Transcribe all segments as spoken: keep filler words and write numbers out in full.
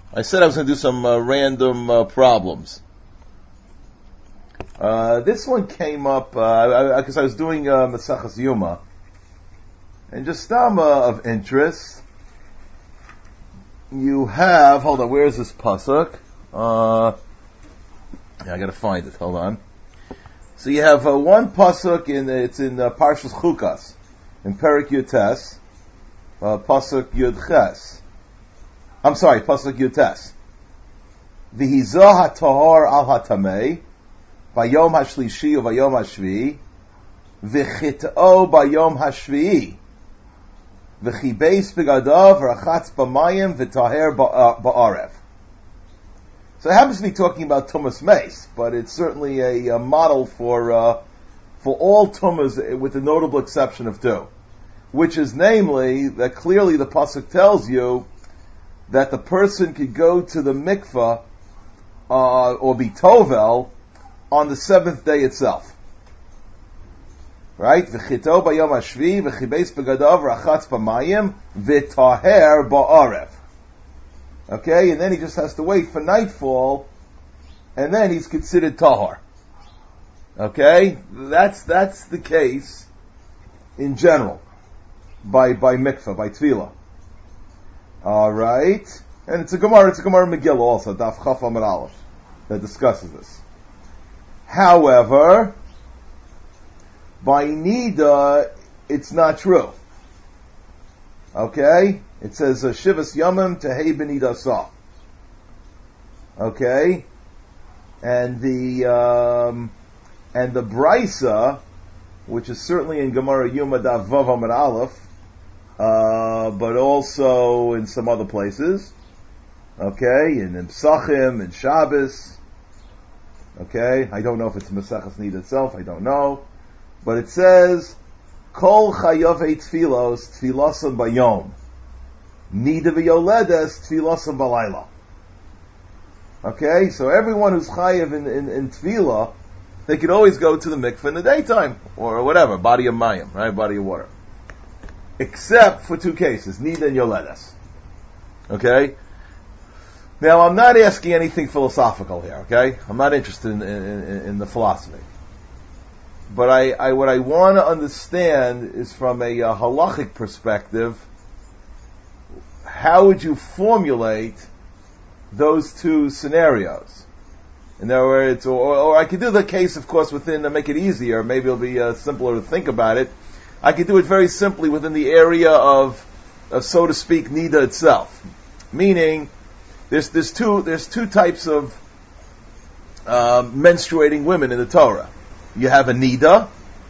I said I was going to do some uh, random uh, problems. Uh, this one came up because uh, I, I, I was doing uh, Maseches Yuma, and just um, uh, of interest. You have, hold on, where is this pasuk? Uh, yeah, I got to find it. Hold on. So you have uh, one pasuk in it's in uh, Parshas Chukas in Perek Yutes, uh, pasuk Yud Ches. I'm sorry, pasuk Yud Tes. V'hizah hatahor al hatamei vayom hashlishi u vayom hashvi v'chit'o bayom hashvi v'chibeis begadav rachatz b'mayim v'taher ba'arev. So it happens to be talking about Tumas Meis, but it's certainly a, a model for uh, for all Tumas, with the notable exception of two, which is namely that clearly the pasuk tells you that the person could go to the mikvah uh, or be tovel on the seventh day itself. Right? V'chito bayom hashvi v'chibeis begadav rachatz b'mayim v'taher ba'arev. Okay, and then he just has to wait for nightfall, and then he's considered tahor. Okay, that's that's the case in general by by mikvah, by tefillah. All right, and it's a Gemara. It's a Gemara Megillah also, Daf Chaf Amud Aleph, that discusses this. However, by nida, it's not true. Okay, it says uh, Shivas Yamim Tehei B'Nida Sa. Okay, and the um, and the Brisa, which is certainly in Gemara Yuma Daf Vav Amud Aleph, uh, but also in some other places. Okay, in Psachim, in Shabbos. Okay, I don't know if it's Maseches Nida itself. I don't know, but it says Kol Chayavei Tfilos Tfilosim Bayom Nida V'Yoledes Tfilosim Balayla. Okay, so everyone who's Chayav in, in, in Tfilah, they could always go to the mikveh in the daytime, or whatever, body of mayim, right, body of water. Except for two cases, Nida and Yoledes. Okay? Now, I'm not asking anything philosophical here, okay? I'm not interested in, in, in the philosophy. But I, I what I want to understand is from a uh, halachic perspective, how would you formulate those two scenarios? In other words, or, or I could do the case, of course, within, to make it easier, maybe it'll be uh, simpler to think about it. I could do it very simply within the area of, of so to speak, nida itself. Meaning, there's, there's two, there's two types of uh, menstruating women in the Torah. You have a nida,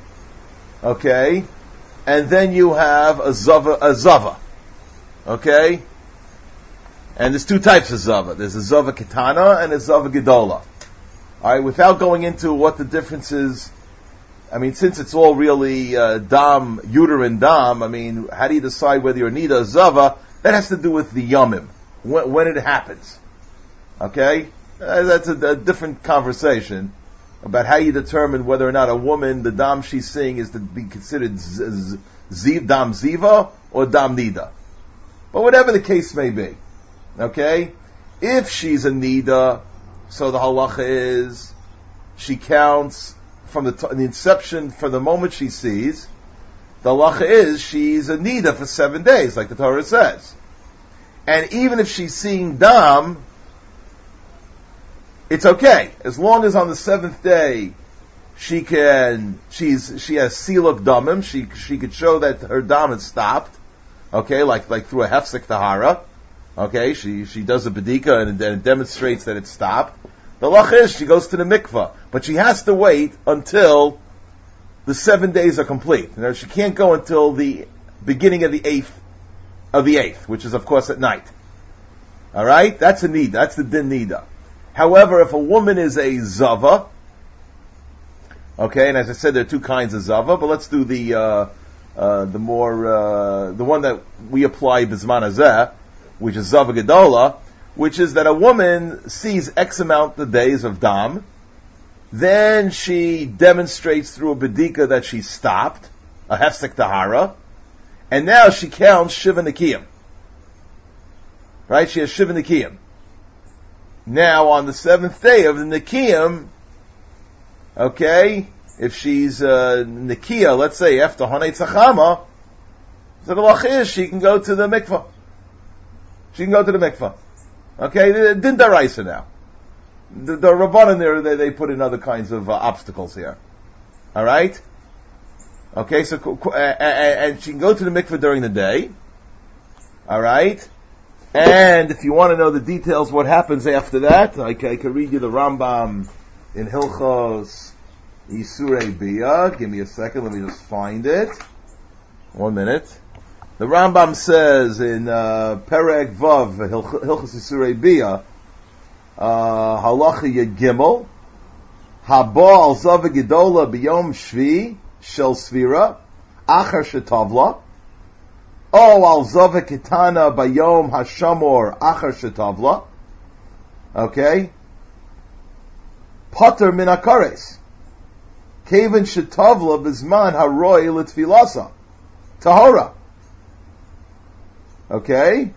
okay, and then you have a zava, a zava, okay, and there's two types of zava. There's a zava ketana and a zava gedola. All right, without going into what the difference is, I mean, since it's all really uh, dam, uterine dam, I mean, how do you decide whether you're nida or zava? That has to do with the yomim, when, when it happens, okay? Uh, that's a, a different conversation about how you determine whether or not a woman, the dam she's seeing, is to be considered z- z- dam ziva or dam nida. But whatever the case may be, okay? If she's a nida, so the halacha is, she counts from the, t- the inception, from the moment she sees, the halacha is, she's a nida for seven days, like the Torah says. And even if she's seeing dam, it's okay, as long as on the seventh day she can, she's she has siluk damim, she she could show that her dam has stopped, okay, like like through a hefsek tahara, okay, she she does a bedika and, and it demonstrates that it stopped. The lach is she goes to the mikvah, but she has to wait until the seven days are complete. You know, she can't go until the beginning of the eighth of the eighth, which is of course at night. All right, that's a nida, that's the din nida. However, if a woman is a zava, okay, and as I said, there are two kinds of zava, but let's do the uh, uh, the more uh, the one that we apply bisman hazeh, which is zava gedola, which is that a woman sees X amount of days of dam, then she demonstrates through a bedika that she stopped, a hefsek tahara, and now she counts shiva nikiyim. Right? She has shiva nikiyim. Now, on the seventh day of the Nikiyim, okay, if she's uh, Nikiya, let's say after Hanei Tzachama, so the lach is she can go to the mikvah. She can go to the mikvah. Okay, din daraisa now. The, the Rabbanan there, they, they put in other kinds of uh, obstacles here. All right. Okay, so uh, and she can go to the mikvah during the day. All right. And if you want to know the details, what happens after that, I, I can read you the Rambam in Hilchos Isurei Bia. Give me a second. Let me just find it. One minute. The Rambam says in uh, Perek Vav Hilchos Isurei Bia, uh, Halacha Yed Gimel, Haba al Zava Gedola B'Yom Shvi Shel Svira Achar Shetavla. O al Zava Kitana Bayom Hashamor Achar Shetavla. Okay. Pater min akares. Kevin Shetavla Bizman Haroy Litfilasa. Tahora. Okay.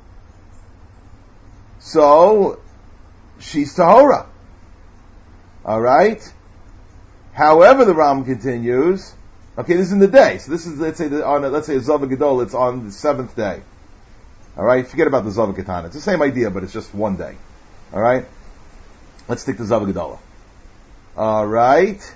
So, she's Tahora. Alright. However, the Ram continues. Okay, this is in the day. So this is, let's say, on a, let's say a Zava Gedol, it's on the seventh day. Alright, forget about the Zava Ketana. It's the same idea, but it's just one day. Alright? Let's stick to Zava Gedola. Alright.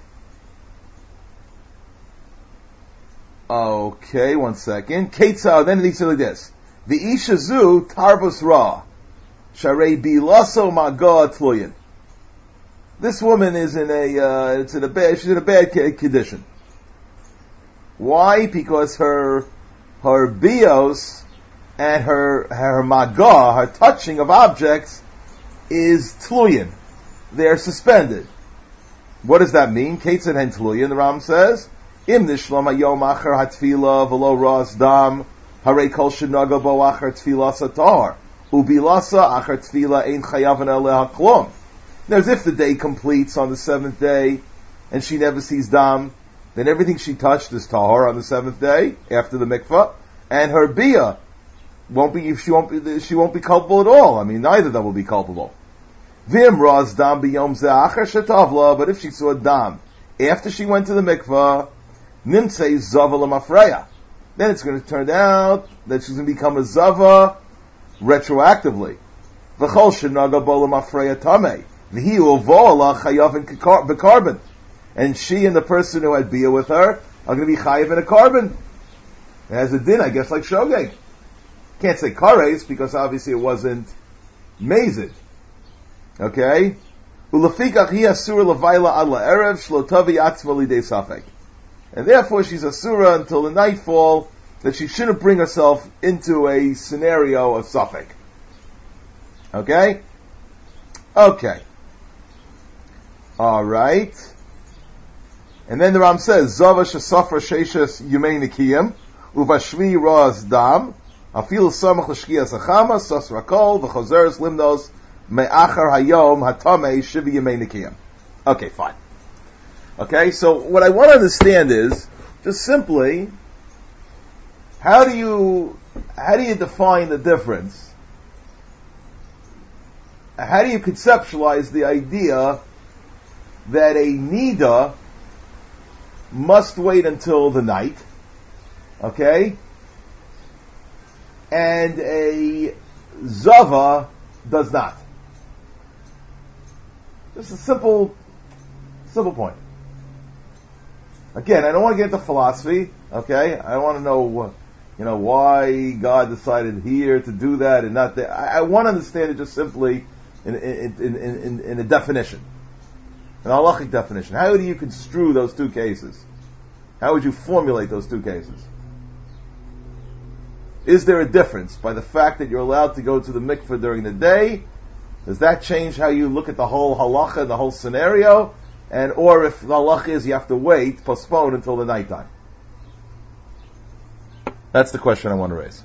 Okay, one second. Ketzah, then it says like this. The Isha Zu Tarbus Ra. Sharei Bilaso Maga Tluyin. This woman is in a, uh, it's in a bad, she's in a bad condition. Why? Because her, her bios and her, her maga, her touching of objects, is tluyin. They are suspended. What does that mean? Ketzad hen tluyin, the Ram says, Im nishlam hayom acher hatfila v'lo ras dam, harei kol shenaga bo acher tfila satar, ubilasa acher tfila ein chayavan eleh haklom. Now, as if the day completes on the seventh day, and she never sees dam, then everything she touched is tahor on the seventh day after the mikvah, and her bia won't be she won't be she won't be culpable at all. I mean, neither of them will be culpable. Vim raz dam biyom ze'achar shetavla, but if she saw dam after she went to the mikvah, nimtzei zava l'mafreya, then it's going to turn out that she's going to become a zava retroactively. V'chol shenaga bo l'mafreya tamei v'hi uvola chayavin b'karbon. And she and the person who had bia with her are going to be chayiv in a carbon. It has a din, I guess, like shogeg. Can't say kares because obviously it wasn't mazid. Okay? Ulefikach hi asura levaila ad la'erev shlo tavi atzma lidei safek. And therefore she's asura until the nightfall, that she shouldn't bring herself into a scenario of safek. Okay? Okay. Alright. And then the Ram says, Zava shesafra sheishes yumei nikiyim, uvashvi raz dam, afil samach l'shkiyas achama, sas rakol, v'chozeres limnos, me'achar hayom, hatamei, shivi yumei nikiyim. Okay, fine. Okay, so what I want to understand is, just simply, how do you, how do you define the difference? How do you conceptualize the idea that a nida must wait until the night, okay, and a zava does not? Just a simple, simple point. Again, I don't want to get into philosophy, okay? I don't want to know, you know, why God decided here to do that and not there. I, I want to understand it just simply in, in, in, in, in a definition. An halachic definition. How do you construe those two cases? How would you formulate those two cases? Is there a difference by the fact that you're allowed to go to the mikveh during the day? Does that change how you look at the whole halacha, the whole scenario? And or if the halacha is you have to wait, postpone until the nighttime? That's the question I want to raise.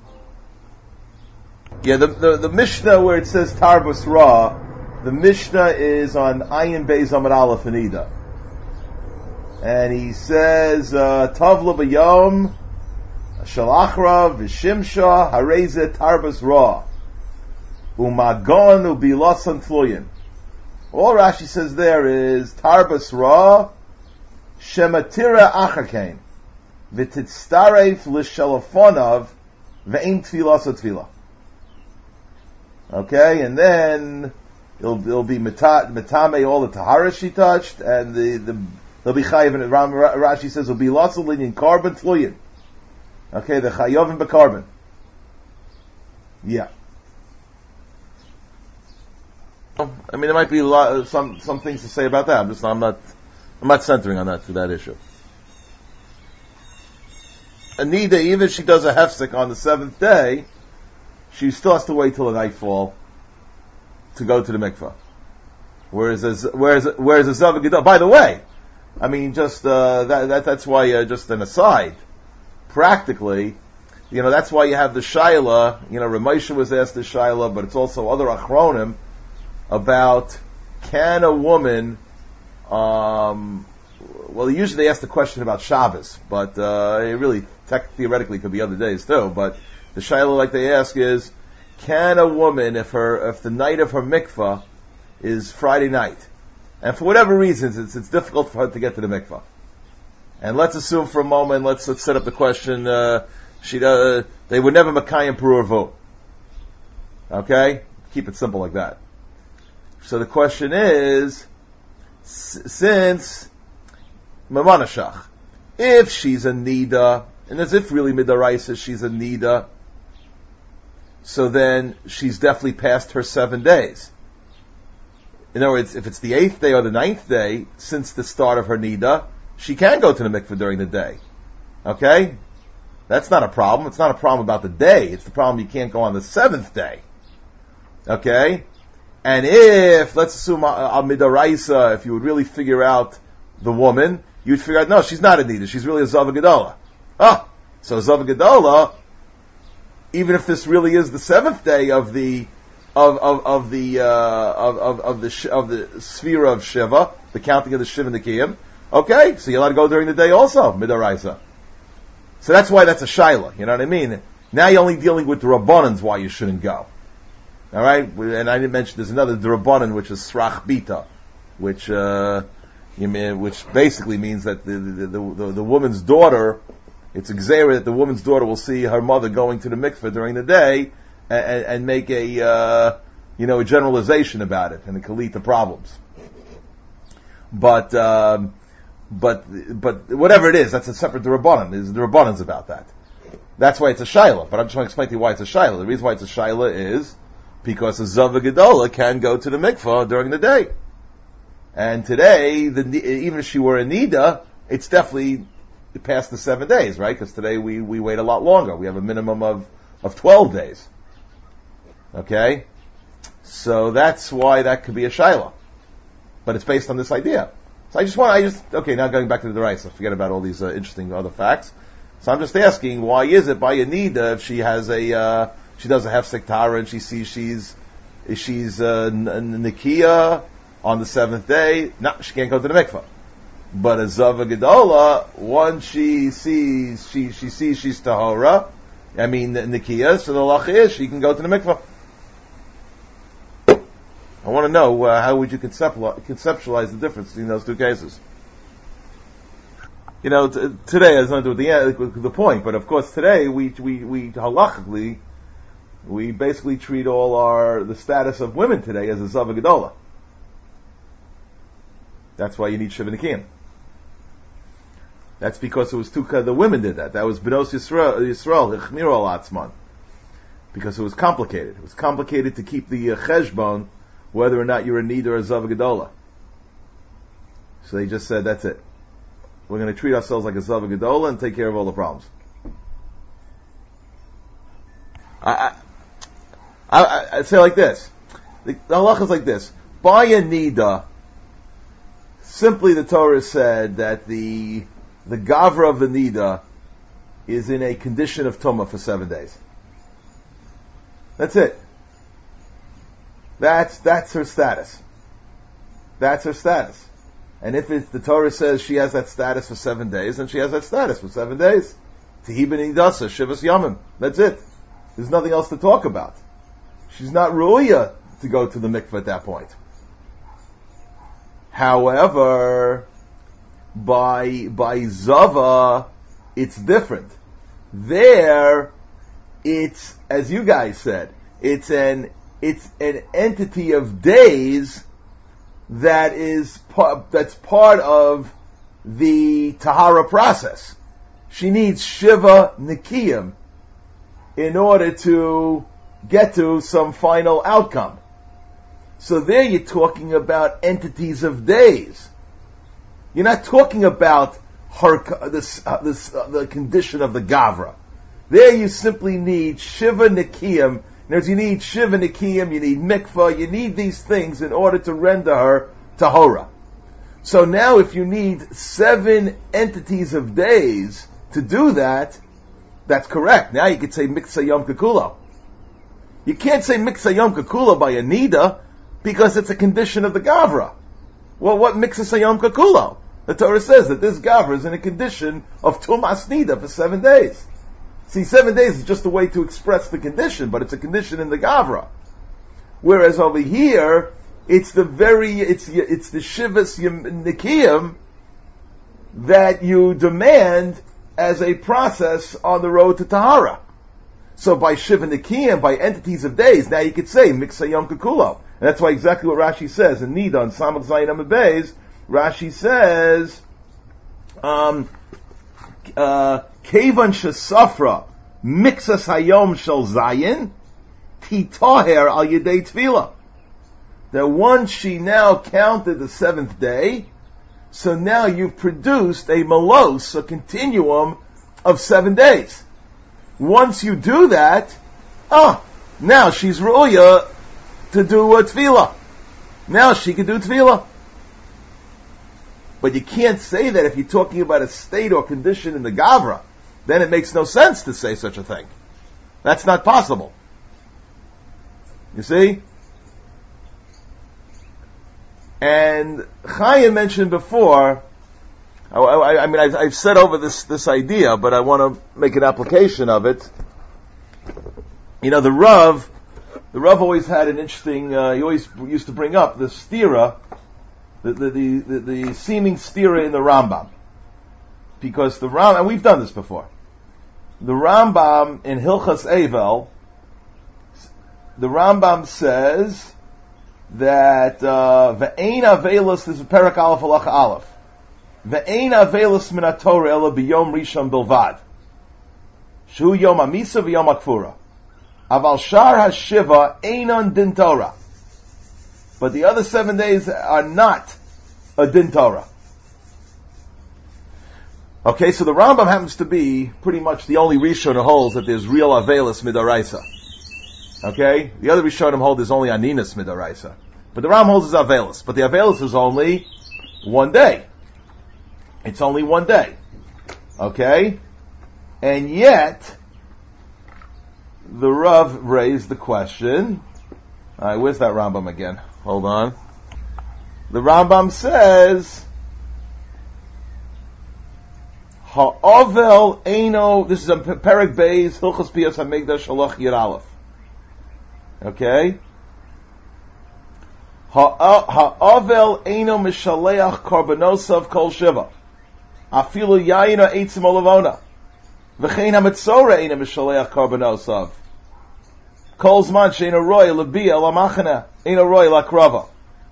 Yeah, the the, the Mishnah where it says Tarbus Ra, the Mishnah is on Ayin Beis Amud Aleph in Ida. And he says, Tavla b'yom, Shalachra, V'shimsha, Hareze Tarbus Ra. umagon ubilasan tluyin. All Rashi says there is tarbas ra shematira achakain v'titztaref l'shalafonav ve'im tfilas tefila. Okay, and then it'll, it'll be metame all the tahara she touched, and the the they'll be chayiv. And Rashi says it'll be lots of linyan carbon tluyin. Okay, the chayovim b'carbon. Yeah. I mean, there might be a lot, some some things to say about that. I'm just I'm not I'm not centering on that to that issue. Anida, even if she does a hefsek on the seventh day, she still has to wait till the nightfall to go to the mikvah. Whereas as, whereas whereas a zav gedol. By the way, I mean just uh, that, that that's why uh, just an aside. Practically, you know, that's why you have the shaila. You know, Ramesha was asked the shaila, but it's also other achronim about can a woman, um, well, usually they ask the question about Shabbos, but uh, it really, tech, theoretically, could be other days too. But the shaila, like they ask, is can a woman, if her, if the night of her mikvah is Friday night, and for whatever reasons it's it's difficult for her to get to the mikvah, and let's assume for a moment, let's let's set up the question, uh, she uh, they would never makayim perur vote. Okay, keep it simple like that. So the question is, s- since Mamanashach, if she's a nida, and as if really midaraisa she's a nida, so then she's definitely past her seven days. In other words, if it's the eighth day or the ninth day since the start of her nida, she can go to the mikveh during the day. Okay? That's not a problem. It's not a problem about the day. It's the problem you can't go on the seventh day. Okay? And if, let's assume al midaraisa, if you would really figure out the woman, you'd figure out, no, she's not a nida, she's really a zava gedola. Ah, so zava gedola, even if this really is the seventh day of the of of, of the uh, of, of of the of the sphere of Shiva, the counting of the Shiva and the Kiyam, okay, so you're allowed to go during the day also, midaraisa. So that's why that's a shaila, you know what I mean? Now you're only dealing with the rabbanans why you shouldn't go. All right, and I didn't mention there's another drabanan which is srach bita, which uh, you mean, which basically means that the the, the the the woman's daughter, it's a gzeira that the woman's daughter will see her mother going to the mikveh during the day and, and make a uh, you know a generalization about it, and it can lead to problems. But um, but but whatever it is, that's a separate drabanan. There's drabanans about that. That's why it's a shaila. But I'm just going to explain to you why it's a shaila. The reason why it's a shaila is because a Zava Gedola can go to the mikvah during the day. And today, the, even if she were a Nida, it's definitely past the seven days, right? Because today we, we wait a lot longer. We have a minimum of, of twelve days. Okay? So that's why that could be a Shaila. But it's based on this idea. So I just want, I just, okay, now going back to the Deraisa, forget about all these uh, interesting other facts. So I'm just asking, why is it by a Nida if she has a, uh, she doesn't have sektara and she sees she's she's uh, Nikia on the seventh day. No, she can't go to the mikvah. But a Zava Gedola, once she sees she she sees she's tahora, I mean Nikia, so the lach is she can go to the mikvah. I want to know uh, how would you conceptualize the difference between those two cases. You know, t- today has nothing to do with the, uh, with the point, but of course today we we we halachically we basically treat all our the status of women today as a Zava Gedola. That's why you need Shiva Nikim. That's because it was two, the women did that. That was Benos Yisrael, Yisrael, Chmiro Atzman. Because it was complicated. It was complicated to keep the uh, cheshbon, whether or not you're a Nida or a Zava Gedola. So they just said, that's it. We're going to treat ourselves like a Zava Gedola and take care of all the problems. I, I, I, I'd say like this. The, the halach is like this. By a Nida, simply the Torah said that the the Gavra of the Nida is in a condition of Tumah for seven days. That's it. That's that's her status. That's her status. And if it's, the Torah says she has that status for seven days, then she has that status for seven days. Tehi ben Nidasa, Shivas Yamim. That's it. There's nothing else to talk about. she's not ru'ya to go to the mikveh at that point. However, by by Zava, it's different. There, it's, as you guys said, it's an it's an entity of days that is part, that's part of the Tahara process. She needs Shiva Nikiyim in order to get to some final outcome. So there you're talking about entities of days. You're not talking about her, this, uh, this, uh, the condition of the Gavra. There you simply need Shiva Nikiyim. In other words, you need Shiva Nikiyim, you need Mikvah, you need these things in order to render her Tahora. So now if you need seven entities of days to do that, that's correct. Now you could say Miksa Yom Kekulo. You can't say Miksa Yom Kekulo by a Nida because it's a condition of the Gavra. Well, what Miksa Yom Kekulo? The Torah says that this Gavra is in a condition of Tumas Nida for seven days. See, seven days is just a way to express the condition, but it's a condition in the Gavra. Whereas over here, it's the very, it's it's the Shivas Nikiyim that you demand as a process on the road to Tahara. So by Shiva Nikiyim, by entities of days, now you could say Miksa Yom Kekulo. And that's why exactly what Rashi says in Nida on Samach Zayin Amud Beis. Rashi says, um, uh, Kevan Shesafra Mixas Hayom Shel Zayin Titoher Al Yedei Tefillah. That once she now counted the seventh day, so now you've produced a melos, a continuum of seven days. Once you do that, oh, now she's ru'ya to do a tefillah. Now she can do tefillah. But you can't say that if you're talking about a state or condition in the Gavra. Then it makes no sense to say such a thing. That's not possible. You see? And Chaim mentioned before, I, I, I mean, I've, I've said over this, this idea, but I want to make an application of it. You know, the Rav, the Rav always had an interesting, uh, he always used to bring up the stira, the, the, the, the, the seeming stira in the Rambam. Because the Rambam, and we've done this before, the Rambam in Hilchas Eivel, the Rambam says that ve'ein avelus, this is Perak Aleph Halacha Aleph, ve'ein avelus min haTorah ela b'yom rishon bilvad, shu yom hamisa v'yom hakfura, aval shar hashiva einon din Torah. But the other seven days are not a din Torah. Okay, so the Rambam happens to be pretty much the only Rishon who holds that there's real Avelis Midaraisa. Okay? The other Rishonim hold there's only Aninas Midaraisa. But the Rambam holds is Avelis. But the Avelis is only one day. It's only one day. Okay? And yet, the Rav raised the question. Alright, where's that Rambam again? Hold on. The Rambam says, Ha'ovel eino, this is a Perek Beis, Hilchos Piyas HaMikdash Shalach Yud Aleph. Okay? Ha'ovel eino mishaleach korbaноsav kol shiva. Afilu yayin ha'etzim olavona. V'chein ha'metzora eino mishaleach korbaноsav. Kol zman she'eino roy l'biyah l'machana, eino roy l'krava.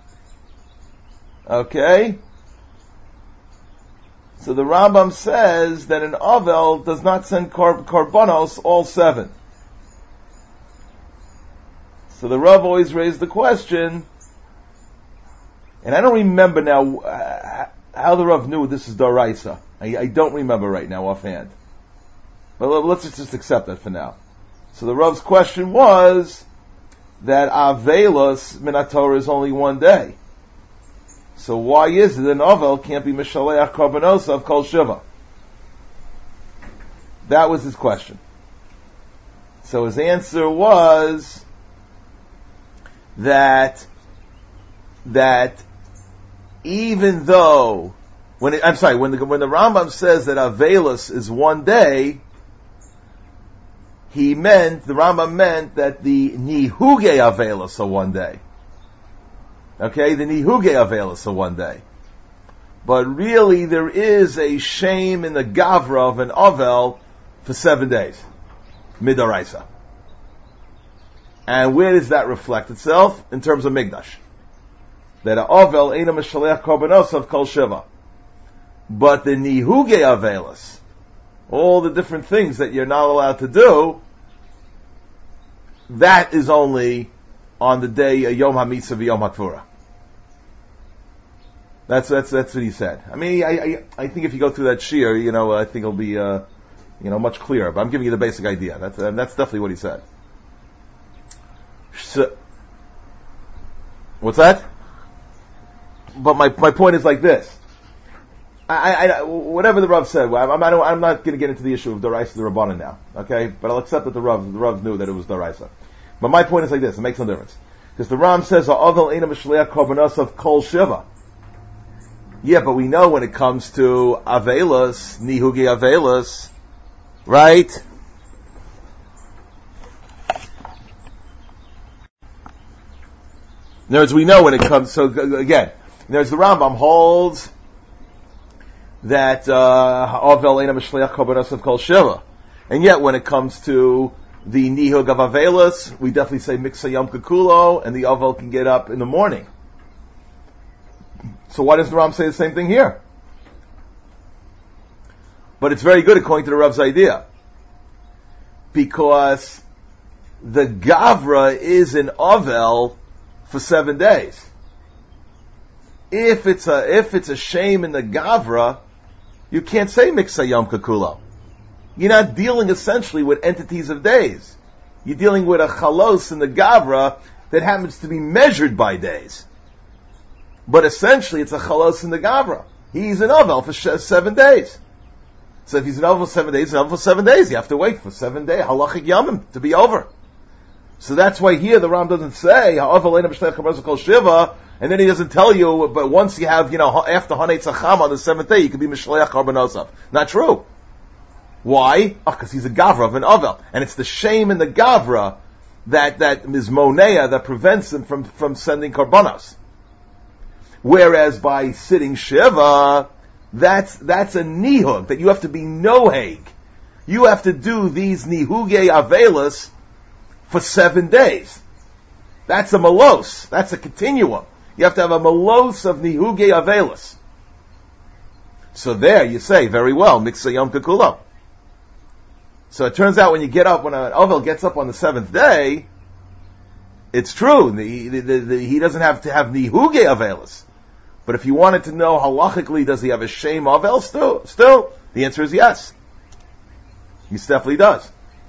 Okay? So the Rambam says that an Avel does not send kor- korbanos all seven. So the Rav always raised the question, and I don't remember now uh, how the Rav knew this is Daraisa. I, I don't remember right now offhand. But let's just accept that for now. So the Rav's question was that Avelos min haTorah is only one day. So why is it an Avel can't be Mishaleach Korbanos Kol Shiva? That was his question. So his answer was that that even though when it, I'm sorry when the when the Rambam says that Avelis is one day, he meant, the Rambam meant that the nihuge avelis are one day. Okay, the nihuge avelis are one day. But really there is a shame in the gavra of an avel for seven days. Midaraisa. And where does that reflect itself? In terms of Migdash. That a avel eina mishaleach korbanos of kol shiva. But the nihuge avelis, all the different things that you're not allowed to do, that is only on the day of Yom HaMitzvah v'Yom HaKvura. That's that's that's what he said. I mean, I I, I think if you go through that shir, you know, I think it'll be uh, you know much clearer. But I'm giving you the basic idea. That's uh, that's definitely what he said. So, what's that? But my my point is like this. I, I, whatever the Rav said, I'm, I'm, I'm not going to get into the issue of Daraisa the Rabbanan now, okay? But I'll accept that the Rav, the Rav knew that it was Daraisa. But my point is like this, it makes no difference. Because the Ram says, Ha'avel eina mishleach korbanos of kol shiva. Yeah, but we know when it comes to Avelas, Nihugi Avelas, right? In other words, we know when it comes, so again, in other words, the Rambam holds that Avel eina mishleach korbanos of kol shiva, and yet when it comes to the nihug of avelas, we definitely say miksa yom kekulo, and the Avel can get up in the morning. So why does the Ram say the same thing here? But it's very good according to the Rav's idea, because the gavra is an Avel for seven days. If it's a if it's a shame in the gavra, you can't say miksa yom kekulo. You're not dealing essentially with entities of days. You're dealing with a chalos in the gavra that happens to be measured by days. But essentially it's a chalos in the gavra. He's an avel for sh- seven days. So if he's an avel for seven days, he's an avel for seven days. You have to wait for seven days, halachic yamim, to be over. So that's why here the Ram doesn't say, ha'avel eina mishleach korbanos kol shiva, and then he doesn't tell you, but once you have, you know, after Hanei Tzacham on the seventh day, you can be Mishleach Korbanosov. Not true. Why? Oh, because he's a Gavra of an Avel. And it's the shame in the Gavra that, that is Monea that prevents him from, from sending Korbanos. Whereas by sitting Shiva, that's, that's a Nihug, that you have to be Noheg. You have to do these Nihuge Avelis for seven days. That's a Malos. That's a continuum. You have to have a malos of nihuge avelis. So there you say, very well, miksa yom kekulo. So it turns out when you get up, when an Ovel gets up on the seventh day, it's true, the, the, the, the, he doesn't have to have nihuge avelis. But if you wanted to know halachically, does he have a shame Ovel still? Still, the answer is yes. He definitely does.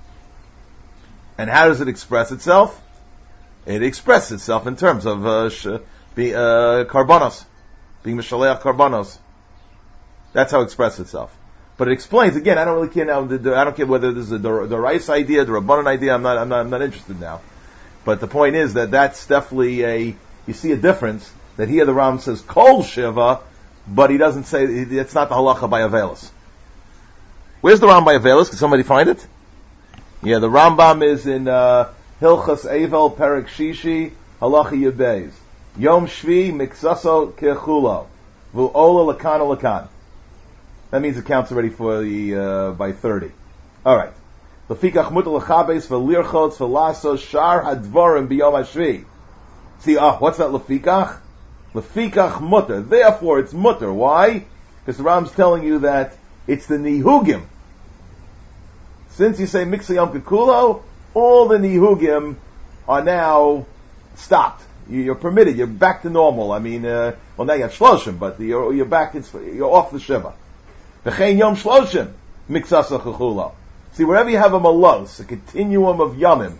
And how does it express itself? It expresses itself in terms of uh, sh- be, uh, karbanos, being mishaleach karbanos. That's how it expresses itself. But it explains again. I don't really care now. The, the, I don't care whether this is a the, the rice idea, the rabbanon idea. I'm not. I'm not. I'm not interested now. But the point is that that's definitely a. You see a difference that here the Ram says kol shiva, but he doesn't say it's not the halacha by avelis. Where's the Ram by avelis? Can somebody find it? Yeah, the Rambam is in uh, Hilchas Evel Perek Shishi Halacha Yudbeis. Yom Shvi Miksaso Kechulo Vu'ola Lakan Lakan. That means it counts already for the uh, by thirty. All right. Lefikach mutar lechabes v'lirchotz v'lasos shar hadvarim biyom hashvi. See, ah, what's that lefikach? Lefikach mutar. Therefore, it's mutar. Why? Because the Ram's telling you that it's the nihugim. Since you say miksa yom kekulo, all the nihugim are now stopped. You're permitted. You're back to normal. I mean, uh, well, now you have shloshim, but you're, you're back. It's, you're off the shiva. V'chein yom shloshim miksasa chechula. See, wherever you have a malos, a continuum of yomim,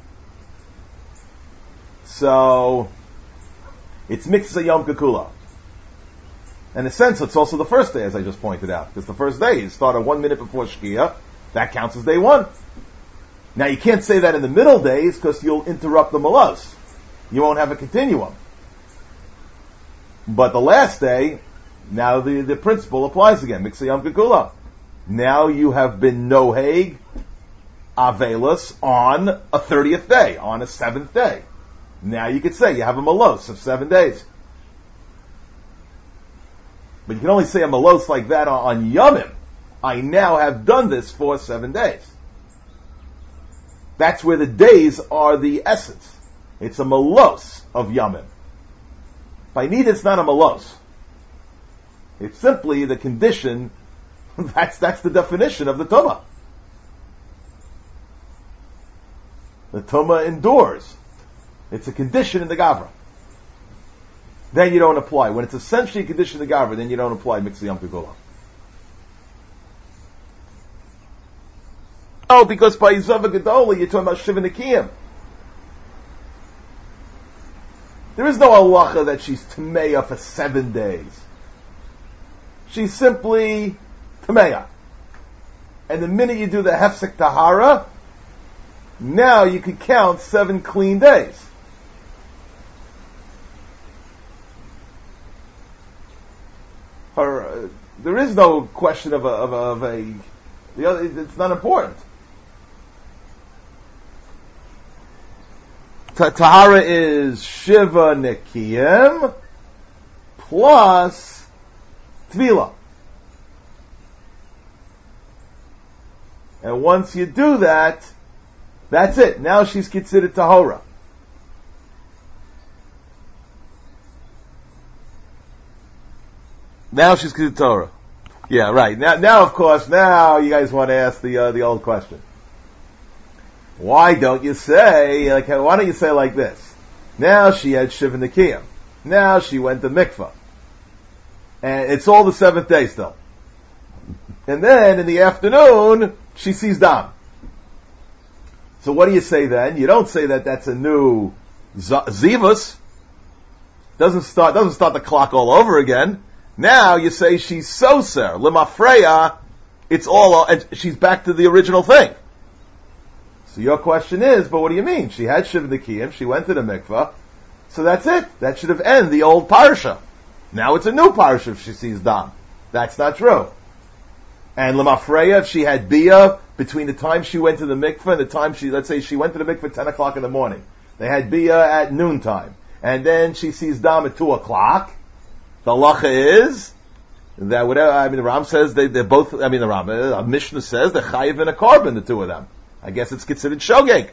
so it's miksa yom kekula. In a sense, it's also the first day, as I just pointed out, because the first day is started one minute before Shkia. That counts as day one. Now, you can't say that in the middle days because you'll interrupt the malos. You won't have a continuum. But the last day, now the, the principle applies again. Miksa Yom Kekula. Now you have been noheg Avelus on a thirtieth day, on a seventh day. Now you could say you have a malos of seven days. But you can only say a malos like that on, on Yomim. I now have done this for seven days. That's where the days are the essence. It's a malos of Yomim. By need, it's not a malos. It's simply the condition. That's that's the definition of the Tumah. The Tumah endures. It's a condition in the Gavra. Then you don't apply. When it's essentially a condition in the Gavra, then you don't apply Miksa Yom Kikulah. Oh, because by Yizava Gedola, you're talking about Shiva Nikiyim. There is no halacha that she's Tameya for seven days. She's simply Tameya. And the minute you do the Hefsek Tahara, now you can count seven clean days. Her, uh, there is no question of a, of a, of a the other, it's not important. Tahara is Shiva Nikiyim plus Tvila. And once you do that, that's it. Now she's considered Tahora. Now she's considered Torah. Yeah, right. Now, now, of course, now you guys want to ask the uh, the old question. Why don't you say, like, why don't you say like this? Now she had Shiva Nikiyim. Now she went to mikvah. And it's all the seventh day still. And then in the afternoon, she sees Dam. So what do you say then? You don't say that that's a new Zivus. Doesn't start, doesn't start the clock all over again. Now you say she's Soser, Limafreya, it's all, and she's back to the original thing. So your question is, but what do you mean? She had Shiva Nikiyim, she went to the mikvah, so that's it. That should have ended the old parsha. Now it's a new parsha if she sees Dam. That's not true. And Limafreya, if she had Bia, between the time she went to the mikvah and the time she, let's say she went to the mikvah at ten o'clock in the morning. They had Bia at noontime. And then she sees Dam at two o'clock. The halacha is that whatever, I mean, the Ram says they, they're both, I mean, the Ram, a Mishnah says they're chayiv and a korban, the two of them. I guess it's considered shogeg.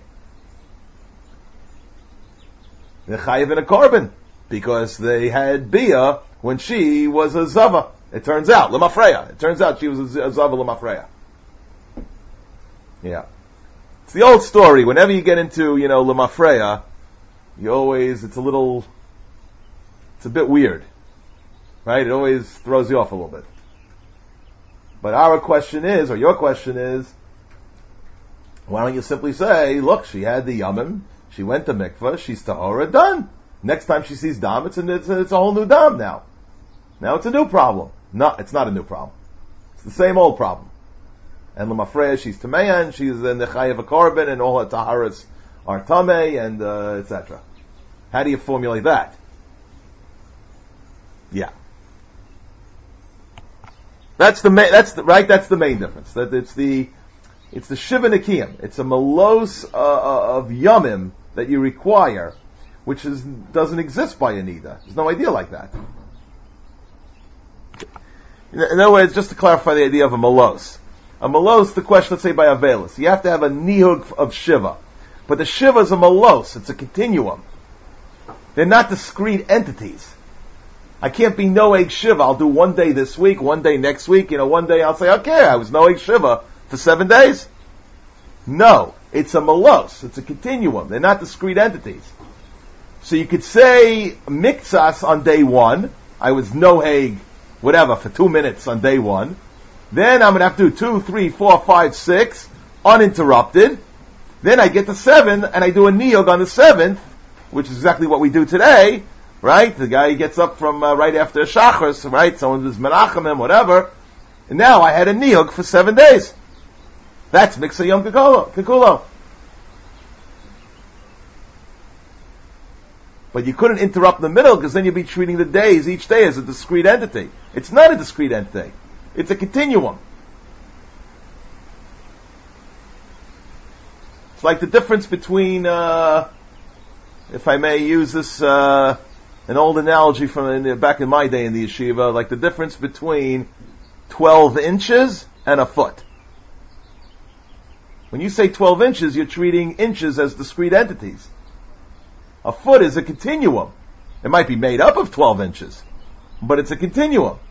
They're chayiv and a korban, because they had Bia when she was a Zava. It turns out, Lemafreya. It turns out she was a Zava Lemafreya. Yeah. It's the old story. Whenever you get into, you know, Lemafreya, you always, it's a little, it's a bit weird. Right? It always throws you off a little bit. But our question is, or your question is, why don't you simply say, look, she had the Yamim, she went to mikvah, she's Tahora, done. Next time she sees Dam, it's a, it's a, it's a whole new Dam now. Now it's a new problem. No, it's not a new problem. It's the same old problem. And Lemafreya, she's Tameya, and she's in the Chayav Korban, and all her Taharas are Tameh, and uh, et cetera. How do you formulate that? Yeah. That's the main, that's the, right, that's the main difference. That it's the, it's the Shiva Nikiyim. It's a malos uh, of Yamim that you require, which is, doesn't exist by Anida. There's no idea like that. In other words, just to clarify the idea of a malos. A malos, the question, let's say by Avelis. You have to have a nihug of Shiva. But the Shiva is a malos. It's a continuum. They're not discrete entities. I can't be Noeg Shiva. I'll do one day this week, one day next week. You know, one day I'll say, okay, I was Noeg Shiva for seven days. No, it's a malos. It's a continuum. They're not discrete entities. So you could say Miktsas on day one. I was Noeg, whatever, for two minutes on day one. Then I'm going to have to do two, three, four, five, six, uninterrupted. Then I get to seven, and I do a Niyog on the seventh, which is exactly what we do today. Right? The guy gets up from uh, right after Shachris, right? Someone does Menachem, whatever. And now I had a Niyug for seven days. That's Miksa Yom Kikulo. But you couldn't interrupt in the middle, because then you'd be treating the days, each day, as a discrete entity. It's not a discrete entity. It's a continuum. It's like the difference between, uh, if I may use this, uh, an old analogy from in the, back in my day in the yeshiva, like the difference between twelve inches and a foot. When you say twelve inches, you're treating inches as discrete entities. A foot is a continuum. It might be made up of twelve inches, but it's a continuum.